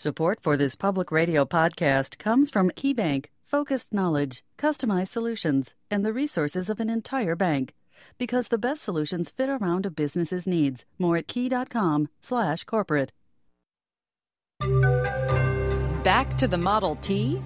Support for this public radio podcast comes from KeyBank, focused knowledge, customized solutions, and the resources of an entire bank. Because the best solutions fit around a business's needs. More at key.com/corporate. Back to the Model T?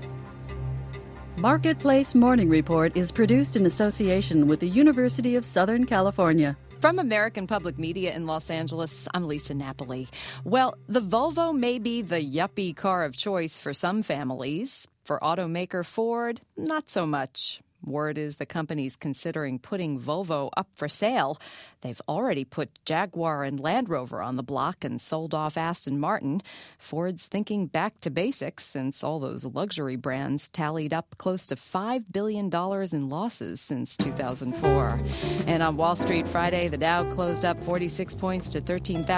Marketplace Morning Report is produced in association with the University of Southern California. From American Public Media in Los Angeles, I'm Lisa Napoli. Well, the Volvo may be the yuppie car of choice for some families. For automaker Ford, not so much. Word is the company's considering putting Volvo up for sale. They've already put Jaguar and Land Rover on the block and sold off Aston Martin. Ford's thinking back to basics since all those luxury brands tallied up close to $5 billion in losses since 2004. And on Wall Street Friday, the Dow closed up 46 points to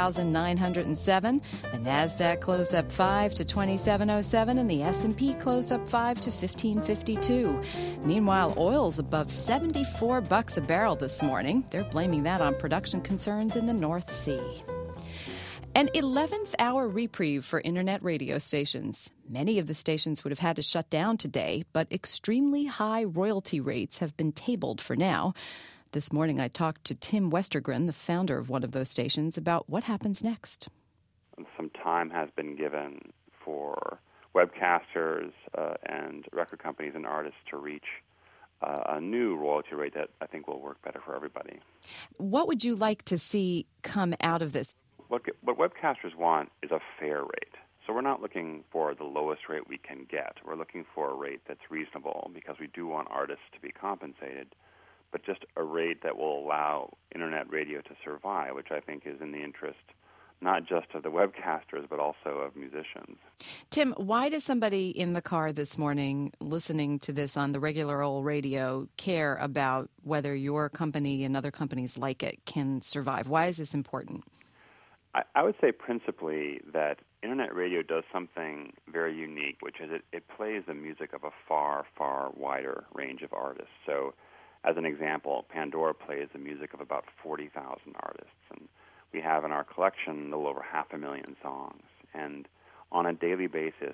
13,907. The Nasdaq closed up 5 to 2707, and the S&P closed up 5 to 1552. Meanwhile, oil's above $74 a barrel this morning. They're blaming that on production concerns in the North Sea. An 11th hour reprieve for internet radio stations. Many of the stations would have had to shut down today, but extremely high royalty rates have been tabled for now. This morning I talked to Tim Westergren, the founder of one of those stations, about what happens next. Some time has been given for webcasters and record companies and artists to reach a new royalty rate that I think will work better for everybody. What would you like to see come out of this? What webcasters want is a fair rate. So we're not looking for the lowest rate we can get. We're looking for a rate that's reasonable because we do want artists to be compensated, but just a rate that will allow internet radio to survive, which I think is in the interest not just of the webcasters, but also of musicians. Tim, why does somebody in the car this morning listening to this on the regular old radio care about whether your company and other companies like it can survive? Why is this important? I would say principally that internet radio does something very unique, which is it plays the music of a far, far wider range of artists. So, as an example, Pandora plays the music of about 40,000 artists, and we have in our collection a little over 500,000 songs. And on a daily basis,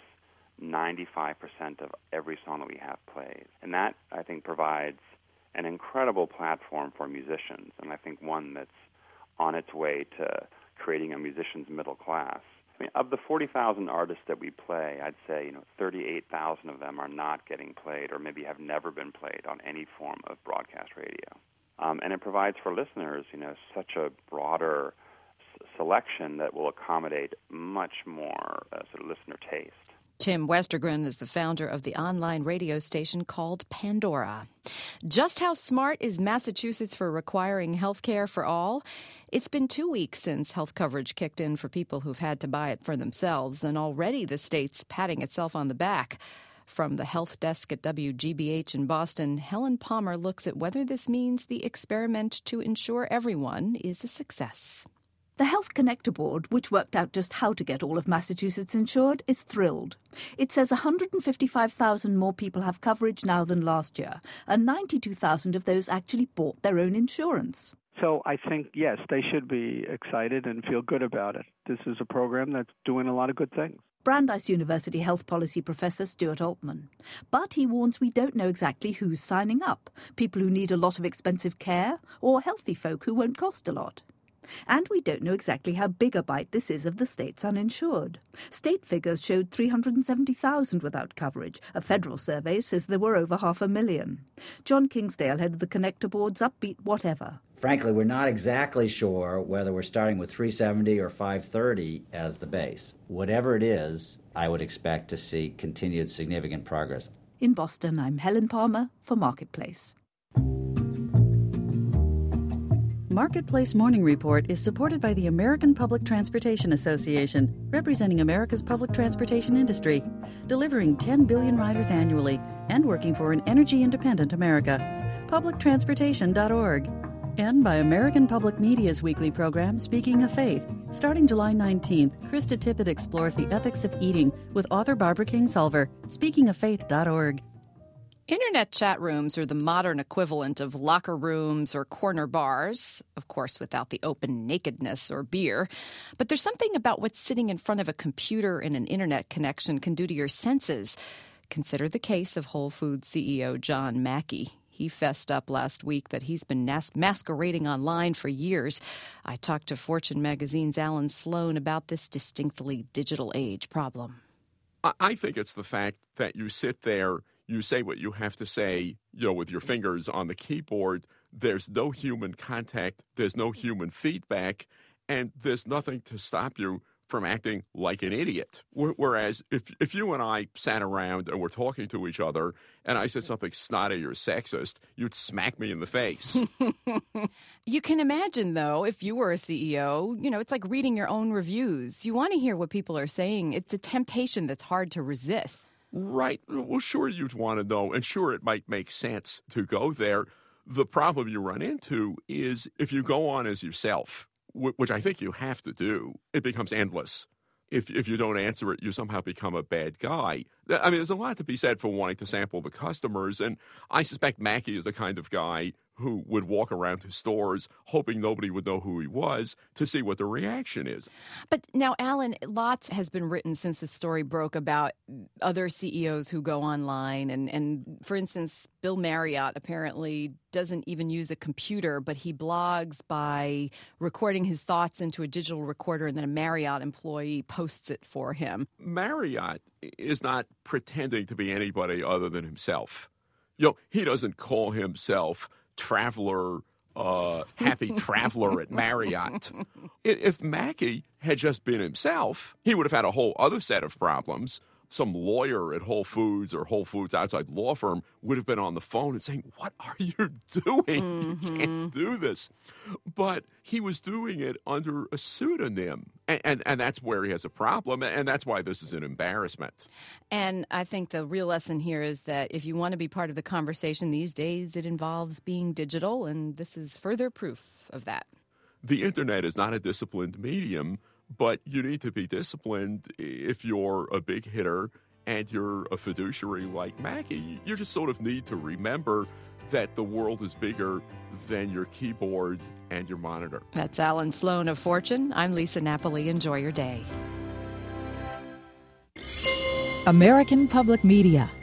95% of every song that we have plays. And that, I think, provides an incredible platform for musicians, and I think one that's on its way to creating a musician's middle class. I mean, of the 40,000 artists that we play, I'd say 38,000 of them are not getting played or maybe have never been played on any form of broadcast radio. And it provides for listeners, such a broader selection that will accommodate much more sort of listener taste. Tim Westergren is the founder of the online radio station called Pandora. Just how smart is Massachusetts for requiring health care for all? It's been 2 weeks since health coverage kicked in for people who've had to buy it for themselves, and already the state's patting itself on the back. From the health desk at WGBH in Boston, Helen Palmer looks at whether this means the experiment to insure everyone is a success. The Health Connector Board, which worked out just how to get all of Massachusetts insured, is thrilled. It says 155,000 more people have coverage now than last year, and 92,000 of those actually bought their own insurance. So I think, yes, they should be excited and feel good about it. This is a program that's doing a lot of good things. Brandeis University health policy professor Stuart Altman. But he warns we don't know exactly who's signing up, people who need a lot of expensive care or healthy folk who won't cost a lot. And we don't know exactly how big a bite this is of the state's uninsured. State figures showed 370,000 without coverage. A federal survey says there were over 500,000. John Kingsdale, head of the Connector Board's upbeat whatever. Frankly, we're not exactly sure whether we're starting with 370 or 530 as the base. Whatever it is, I would expect to see continued significant progress. In Boston, I'm Helen Palmer for Marketplace. Marketplace Morning Report is supported by the American Public Transportation Association, representing America's public transportation industry, delivering 10 billion riders annually, and working for an energy-independent America. publictransportation.org. And by American Public Media's weekly program, Speaking of Faith. Starting July 19th, Krista Tippett explores the ethics of eating with author Barbara Kingsolver. SpeakingofFaith.org. Internet chat rooms are the modern equivalent of locker rooms or corner bars, of course without the open nakedness or beer. But there's something about what sitting in front of a computer and an internet connection can do to your senses. Consider the case of Whole Foods CEO John Mackey. He fessed up last week that he's been masquerading online for years. I talked to Fortune magazine's Alan Sloan about this distinctly digital age problem. I think it's the fact that you sit there, you say what you have to say, with your fingers on the keyboard. There's no human contact, there's no human feedback, and there's nothing to stop you from acting like an idiot. Whereas if you and I sat around and were talking to each other and I said something snotty or sexist, you'd smack me in the face. You can imagine, though, if you were a CEO, it's like reading your own reviews. You want to hear what people are saying. It's a temptation that's hard to resist. Right. Well, sure, you'd want to know, and sure, it might make sense to go there. The problem you run into is if you go on as yourself, which I think you have to do, it becomes endless. If you don't answer it, you somehow become a bad guy. I mean, there's a lot to be said for wanting to sample the customers, and I suspect Mackey is the kind of guy who would walk around to stores hoping nobody would know who he was to see what the reaction is. But now, Alan, lots has been written since the story broke about other CEOs who go online. And for instance, Bill Marriott apparently doesn't even use a computer, but he blogs by recording his thoughts into a digital recorder, and then a Marriott employee posts it for him. Marriott is not pretending to be anybody other than himself. He doesn't call himself Traveler, happy traveler at Marriott. If Mackey had just been himself, he would have had a whole other set of problems. Some lawyer at Whole Foods or Whole Foods outside law firm would have been on the phone and saying, "What are you doing? You can't do this." But he was doing it under a pseudonym. And that's where he has a problem. And that's why this is an embarrassment. And I think the real lesson here is that if you want to be part of the conversation these days, it involves being digital. And this is further proof of that. The Internet is not a disciplined medium, but you need to be disciplined if you're a big hitter and you're a fiduciary like Mackey. You just sort of need to remember that the world is bigger than your keyboard and your monitor. That's Alan Sloan of Fortune. I'm Lisa Napoli. Enjoy your day. American Public Media